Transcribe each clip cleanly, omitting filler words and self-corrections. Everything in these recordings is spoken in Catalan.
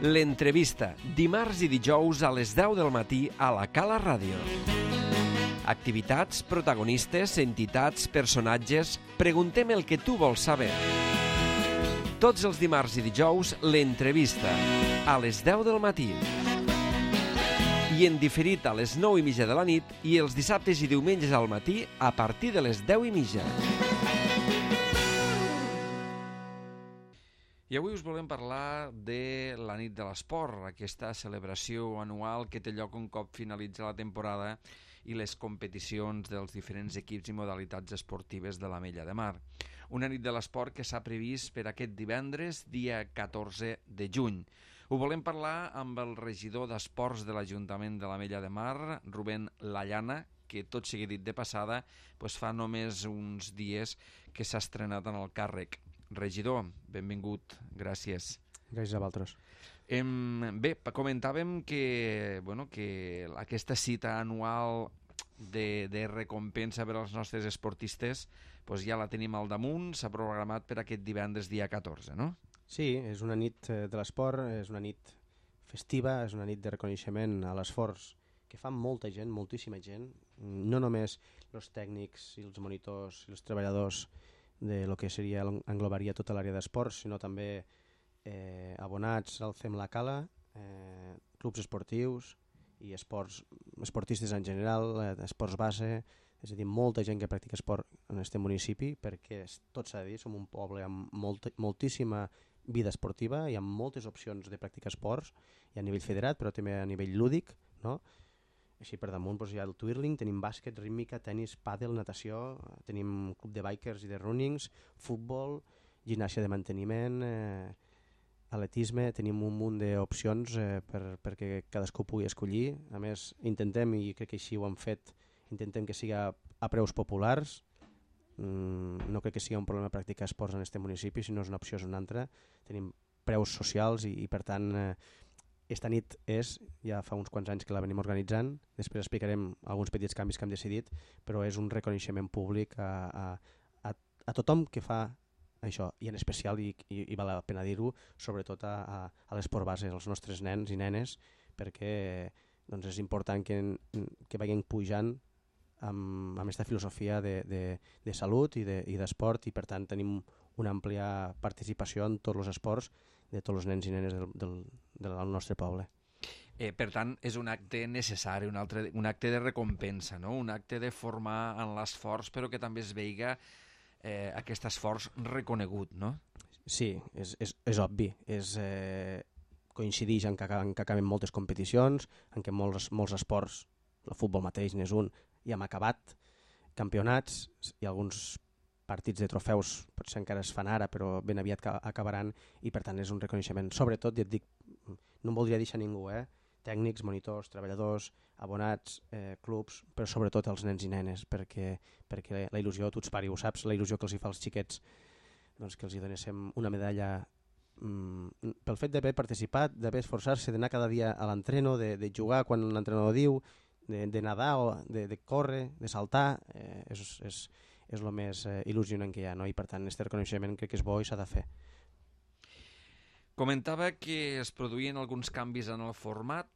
L'entrevista, dimarts i dijous a les 10 del matí a la Cala Ràdio. Activitats, protagonistes, entitats, personatges... Preguntem el que tu vols saber. Tots els dimarts i dijous, l'entrevista, a les 10 del matí. I en diferit a les 9:30 de la nit i els dissabtes i diumenges al matí a partir de les 10:30. I avui us volem parlar de la nit de l'esport, aquesta celebració anual que té lloc un cop finalitza la temporada i les competicions dels diferents equips i modalitats esportives de l'Ametlla de Mar. Una nit de l'esport que s'ha previst per aquest divendres, dia 14 de juny. Ho volem parlar amb el regidor d'Esports de l'Ajuntament de l'Ametlla de Mar, Rubén Lallana, que tot sigui dit de passada, fa només uns dies que s'ha estrenat en el càrrec. Regidor, benvingut, gràcies. Gràcies a vosaltres. Bé, comentàvem que aquesta cita anual de recompensa per als nostres esportistes ja la tenim al damunt, s'ha programat per aquest divendres dia 14, no? Sí, és una nit de l'esport, és una nit festiva, és una nit de reconeixement a l'esforç que fa molta gent, moltíssima gent, no només els tècnics i els monitors i els treballadors de lo que englobaria tota l'àrea d'esports, sinó també abonats al Fem la Cala, clubs esportius i esportistes en general, esports base, és a dir, molta gent que practica esport en aquest municipi, perquè tot s'ha de dir, som un poble amb moltíssima vida esportiva i amb moltes opcions de practicar esports, i a nivell federat, però també a nivell lúdic, no? Així per damunt hi ha el twirling, tenim bàsquet, rítmica, tennis, pàdel, natació, tenim club de bikers i de runnings, futbol, gimnàsia de manteniment, atletisme, tenim un munt d'opcions perquè cadascú pugui escollir. A més, intentem, i crec que així ho hem fet, intentem que siga a preus populars. No crec que sigui un problema practicar esports en aquest municipi, si no és una opció és una altra. Tenim preus socials i per tant, esta nit ja fa uns quants anys que la venim organitzant, després explicarem alguns petits canvis que hem decidit, però és un reconeixement públic a tothom que fa això, i en especial, i val la pena dir-ho, sobretot a l'esport base, als nostres nens i nenes, perquè és important que vagin pujant amb aquesta filosofia de salut i d'esport, i per tant tenim una àmplia participació en tots els esports de tots els nens i nenes del nostre poble. Per tant, és un acte necessari, un acte de recompensa, no? Un acte de formar en l'esforç, però que també es veiga aquest esforç reconegut, no? Sí, és obvi. Coincideix en que acaben moltes competicions, en què molts esports, el futbol mateix n'és un, i hem acabat campionats i alguns partits de trofeus potser encara es fan ara, però ben aviat acabaran, i per tant és un reconeixement. Sobretot, ja et dic, no em voldria deixar ningú, tècnics, monitors, treballadors, abonats, clubs, però sobretot els nens i nenes, perquè la il·lusió, tu ets pare, ho saps, la il·lusió que els hi fa als xiquets, doncs que els hi donéssim una medalla pel fet d'haver participat, d'haver esforçar-se, d'anar cada dia a l'entreno, de jugar quan l'entrenador diu, de nedar, de córrer, de saltar, és el més il·lusionant que hi ha, no? I per tant aquest reconeixement crec que és bo i s'ha de fer. Comentava que es produïen alguns canvis en el format.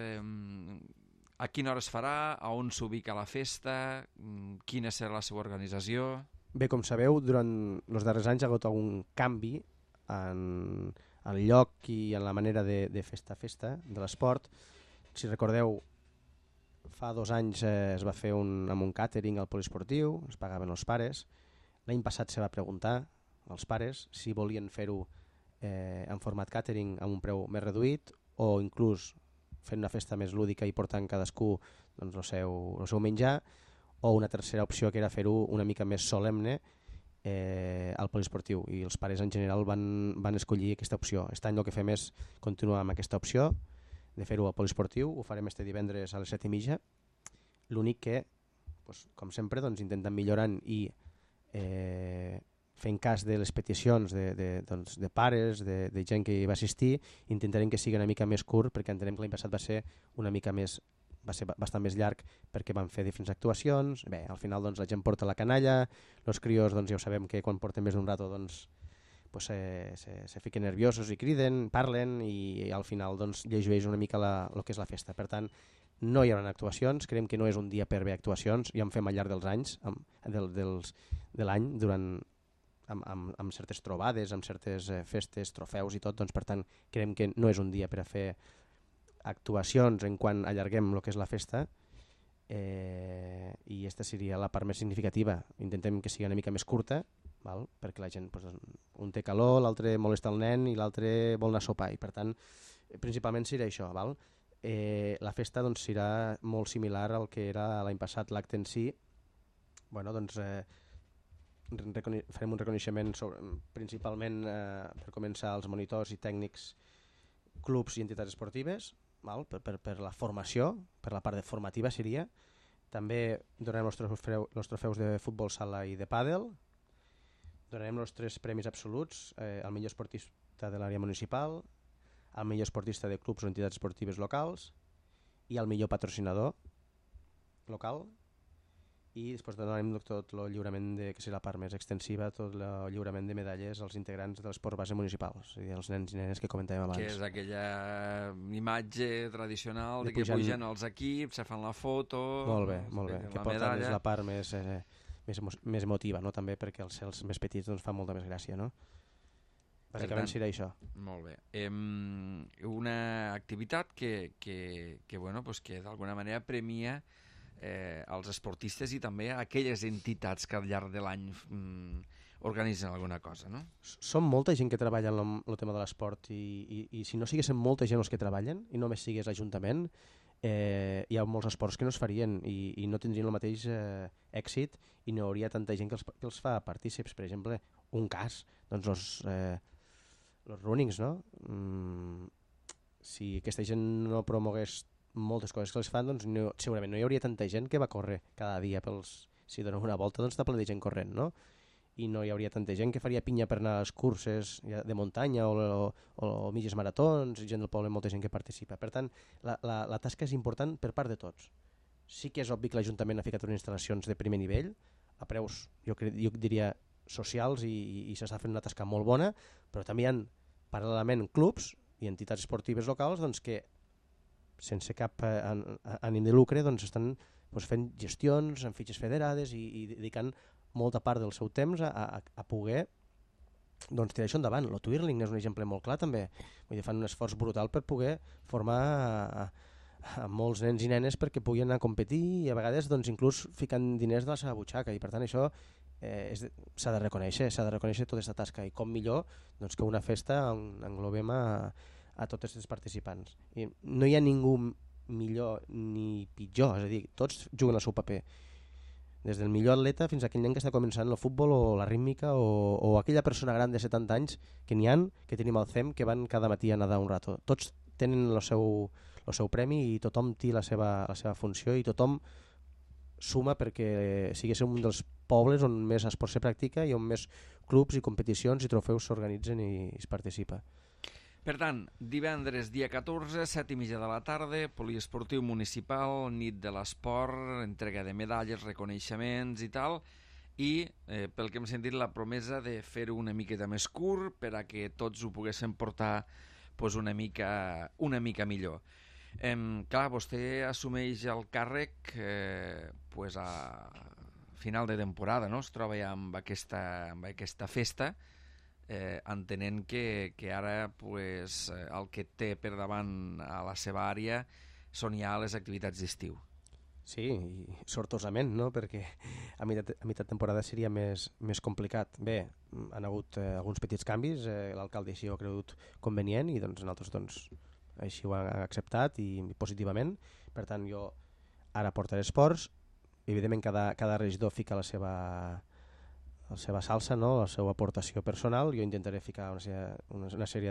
A quina hora es farà? A on s'ubica la festa? Quina serà la seva organització? Bé, com sabeu, durant els darrers anys ha hagut algun canvi en el lloc i en la manera de festa de l'esport. Si recordeu, fa 2 anys es va fer amb un càtering al poliesportiu, es pagaven els pares. L'any passat se va preguntar als pares si volien fer-ho en format càtering amb un preu més reduït o inclús fent una festa més lúdica i portant cadascú el seu menjar, o una tercera opció que era fer-ho una mica més solemne al poliesportiu, i els pares en general van escollir aquesta opció. Aquest any el que fem és continuar amb aquesta opció de fer-ho al poliesportiu, ho farem este divendres a les 7:30. L'únic que, com sempre, intentem millorant i fent cas de les peticions de pares, de gent que hi va assistir, intentarem que sigui una mica més curt, perquè entenem que l'any passat va ser bastant més llarg perquè van fer diferents actuacions. Bé, al final la gent porta la canalla, els crios ja ho sabem que quan porten més d'un rato pues, se fiquen nerviosos i criden, parlen i al final doncs, llegeix una mica el que és la festa. Per tant, no hi haurà actuacions, creiem que no és un dia per haver actuacions, ja en fem al llarg dels anys, de l'any, amb certes trobades, amb certes festes, trofeus i tot, doncs per tant creiem que no és un dia per a fer actuacions en quan allarguem el que és la festa, i aquesta seria la part més significativa. Intentem que sigui una mica més curta, val? Perquè la gent, doncs, un té calor, l'altre molesta el nen i l'altre vol anar a sopar, i per tant principalment serà això. Val? La festa doncs, serà molt similar al que era l'any passat. L'acte en si, bueno, doncs, farem un reconeixement principalment per començar als monitors i tècnics, clubs i entitats esportives, val? Per la formació, per la part formativa seria. També donarem els trofeus de futbol sala i de pàdel. Donarem els 3 premis absoluts, al millor esportista de l'àrea municipal, al millor esportista de clubs o entitats esportives locals i al millor patrocinador local. I després donarem tot el lliurament, que serà la part més extensiva, tot el lliurament de medalles als integrants de l'esport base municipal, és a dir, els nens i nenes que comentàvem abans. Que és aquella imatge tradicional de que pugen els equips, se fan la foto... Molt bé, que porta més la part més emotiva, no? També perquè els més petits doncs, fan molta més gràcia, no? Bàsicament serà això. Molt bé. Una activitat que bueno, pues que d'alguna manera premia als esportistes i també a aquelles entitats que al llarg de l'any organitzen alguna cosa, no? Som molta gent que treballa en el tema de l'esport i si no siguessin molta gent els que treballen i només sigués l'Ajuntament, hi ha molts esports que no es farien i no tindrien el mateix èxit i no hi hauria tanta gent que els fa partícips. Per exemple, un cas, doncs els runnings, no? Si aquesta gent no promogués moltes coses que els fan, doncs segurament no hi hauria tanta gent que va córrer cada dia si donen una volta, doncs està ple de gent corrent, no? I no hi hauria tanta gent que faria pinya per anar a les curses de muntanya o mitges maratons, gent del poble, molta gent que participa. Per tant, la tasca és important per part de tots. Sí que és obvi que l'Ajuntament ha ficat unes instal·lacions de primer nivell, a preus, jo diria, socials, i s'està fent una tasca molt bona, però també hi ha paral·lelament clubs i entitats esportives locals doncs, que sense cap ànim de lucre doncs, estan fent gestions amb fitxes federades i dedicant molta part del seu temps a poder tirar això endavant. El Twirling és un exemple molt clar també. Vull dir, fan un esforç brutal per poder formar a molts nens i nenes perquè puguin anar a competir i a vegades inclús ficant diners de la seva butxaca, i per tant això s'ha de reconèixer tota aquesta tasca, i com millor que una festa englobem a tots els participants. I no hi ha ningú millor ni pitjor, és a dir, tots juguen el seu paper, des del millor atleta fins a aquell nen que està començant el futbol o la rítmica o aquella persona gran de 70 anys que n'hi ha, que tenim al CEM, que van cada matí a nedar un rato. Tots tenen el seu premi i tothom té la seva funció i tothom suma perquè siguéssim un dels pobles on més esport se practica i on més clubs i competicions i trofeus s'organitzen i es participa. Per tant, divendres dia 14, 7:30 de la tarda, poliesportiu municipal, nit de l'esport, entrega de medalles, reconeixements i tal, i pel que hem sentit la promesa de fer-ho una miqueta més curt per a que tots ho poguessin portar una mica millor. Clar, vostè assumeix el càrrec a final de temporada, no? Es troba ja amb aquesta festa, entenent que ara el que té per davant a la seva àrea són ja les activitats d'estiu. Sí, i sortosament, no? Perquè a meitat temporada seria més complicat. Bé, han hagut alguns petits canvis, l'alcalde així ho ha cregut convenient i nosaltres així ho han acceptat i positivament. Per tant, jo ara portaré esports, evidentment cada regidor fica la seva salsa, no? La seva aportació personal. Jo intentaré ficar una sèrie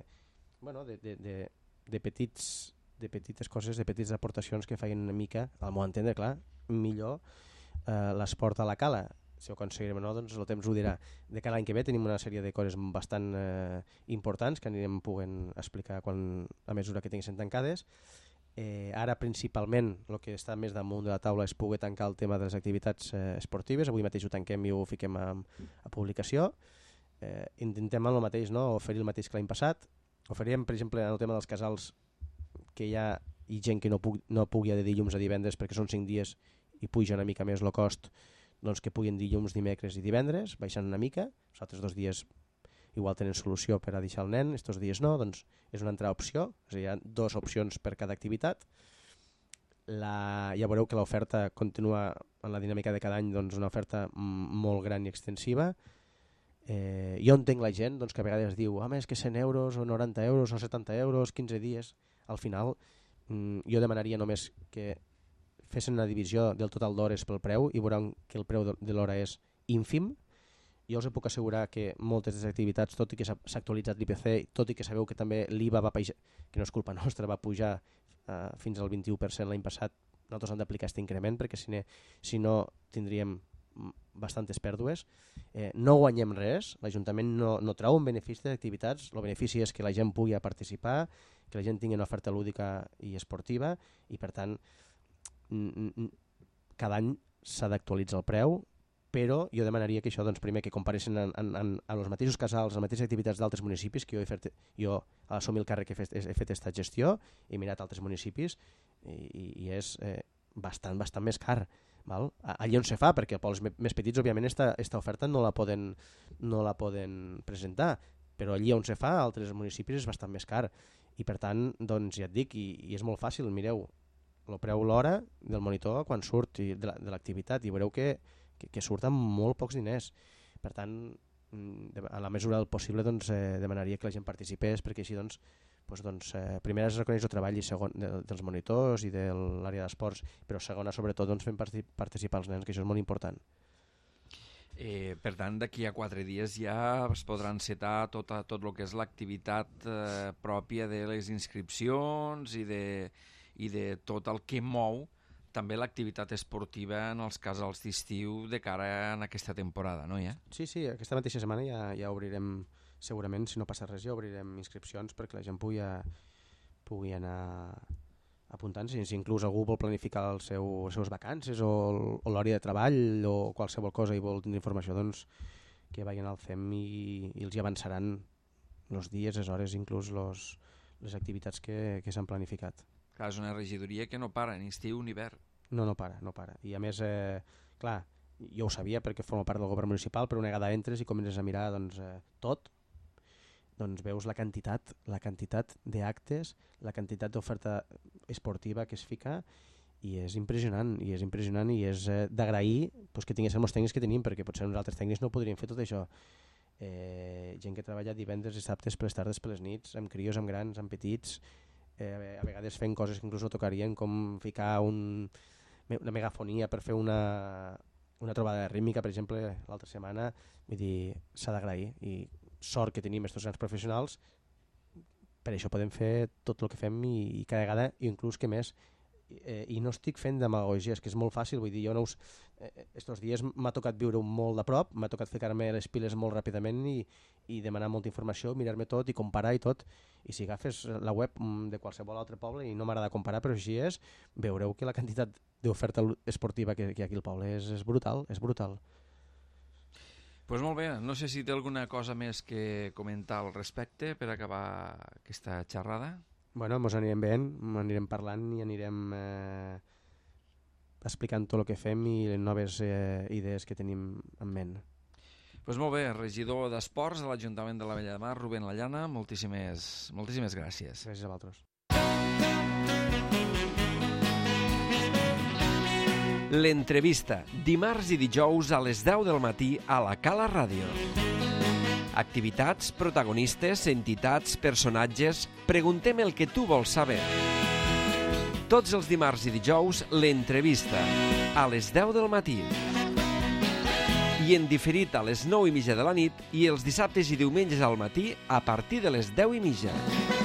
de petites coses, de petites aportacions que facin una mica, al meu entendre, clar, millor l'esport a la cala. Si ho aconseguirem o no, doncs el temps ho dirà. De cada any que ve tenim una sèrie de coses bastant importants que anirem podent explicar a mesura que tinguin tancades. Ara principalment el que està més damunt de la taula és poder tancar el tema de les activitats esportives. Avui mateix ho tanquem i ho fiquem a publicació. intentem el mateix, no? Oferir el mateix que l'any passat. Oferíem, per exemple, en el tema dels casals, que hi ha gent que no pugui de dilluns a divendres perquè són 5 dies i puja una mica més el cost, doncs que puguin dilluns, dimecres i divendres, baixant una mica. Els altres 2 dies igual tenen solució per a deixar el nen, aquests dies no, doncs és una altra opció. És a dir, hi ha 2 opcions per cada activitat. Ja veureu que l'oferta continua en la dinàmica de cada any, doncs una oferta molt gran i extensiva. Jo entenc la gent doncs, que a vegades diu és que 100 euros o 90 euros o 70 euros, 15 dies. Al final jo demanaria només que fessin una divisió del total d'hores pel preu i veuran que el preu de l'hora és ínfim. Jo us puc assegurar que moltes de les activitats, tot i que s'ha actualitzat l'IPC, tot i que sabeu que també l'IVA va pujar, que no és culpa nostra, va pujar fins al 21% l'any passat, nosaltres hem d'aplicar aquest increment perquè si no tindríem bastantes pèrdues. No guanyem res, l'Ajuntament no trau un benefici de activitats, el benefici és que la gent pugui participar, que la gent tingui una oferta lúdica i esportiva i per tant cada any s'ha d'actualitzar el preu, però jo demanaria que això doncs, primer que comparessin en els mateixos casals, en les mateixes activitats d'altres municipis, que jo a l'assumir el càrrec he fet aquesta gestió, he mirat altres municipis i és bastant més car. Val? Allí on se fa, perquè pels més petits òbviament aquesta oferta no la poden presentar, però allí on se fa a altres municipis és bastant més car i per tant doncs ja et dic, i és molt fàcil, mireu el preu l'hora del monitor quan surt de l'activitat i veureu que surt amb molt pocs diners. Per tant, a la mesura del possible doncs, demanaria que la gent participés perquè així primer es reconeix el treball i segon dels monitors i de l'àrea d'esports, però segona sobretot doncs, fem participar els nens, que això és molt important. Per tant, d'aquí a 4 dies ja es podrà encetar tot el que és l'activitat pròpia de les inscripcions i de tot el que mou també l'activitat esportiva en els casals d'estiu de cara a aquesta temporada, no? Ja? Sí, aquesta mateixa setmana ja obrirem, segurament, si no passa res, ja obrirem inscripcions perquè la gent pugui anar apuntant-se. Si inclús algú vol planificar les seves vacances o l'hora de treball o qualsevol cosa i vol tindre informació, doncs que vagin al CEM i els hi avançaran els dies, les hores, inclús les activitats que s'han planificat. Clar, és una regidoria que no para, ni estiu ni hivern. No para. I a més, clar, jo ho sabia perquè formo part del govern municipal, però una vegada entres i comences a mirar tot, doncs veus la quantitat d'actes, la quantitat d'oferta esportiva que es fica i és impressionant i és d'agrair que tinguéssim els tècnics que tenim, perquè potser nosaltres tècnics no podríem fer tot això. Gent que treballa divendres i dissabtes per les tardes, per les nits, amb crios, amb grans, amb petits, a vegades fent coses que inclús no tocarien, com ficar una megafonia per fer una trobada rítmica, per exemple, l'altra setmana. Vull dir, s'ha d'agrair i sort que tenim aquests grans professionals, per això podem fer tot el que fem i cada vegada, i inclús que més. I no estic fent demagogia, és que és molt fàcil, vull dir, jo estos dies m'ha tocat viure molt de prop, m'ha tocat ficar-me les piles molt ràpidament i demanar molta informació, mirar-me tot i comparar i tot, i si agafes la web de qualsevol altre poble, i no m'agrada comparar, però així és, veureu que la quantitat d'oferta esportiva que hi ha aquí al poble és brutal, és brutal. Doncs molt bé, no sé si té alguna cosa més que comentar al respecte per acabar aquesta xerrada. Bueno, ens anirem veient, anirem parlant i anirem explicant tot el que fem i les noves idees que tenim en ment. Doncs molt bé, regidor d'Esports de l'Ajuntament de la Vella de Mar, Rubén Lallana, moltíssimes gràcies. Gràcies a vosaltres. L'entrevista, dimarts i dijous a les 10 del matí a la Cala Ràdio. Activitats, protagonistes, entitats, personatges... Preguntem el que tu vols saber. Tots els dimarts i dijous, l'entrevista, a les 10 del matí. I en diferit a les 9:30 de la nit i els dissabtes i diumenges al matí a partir de les 10:30.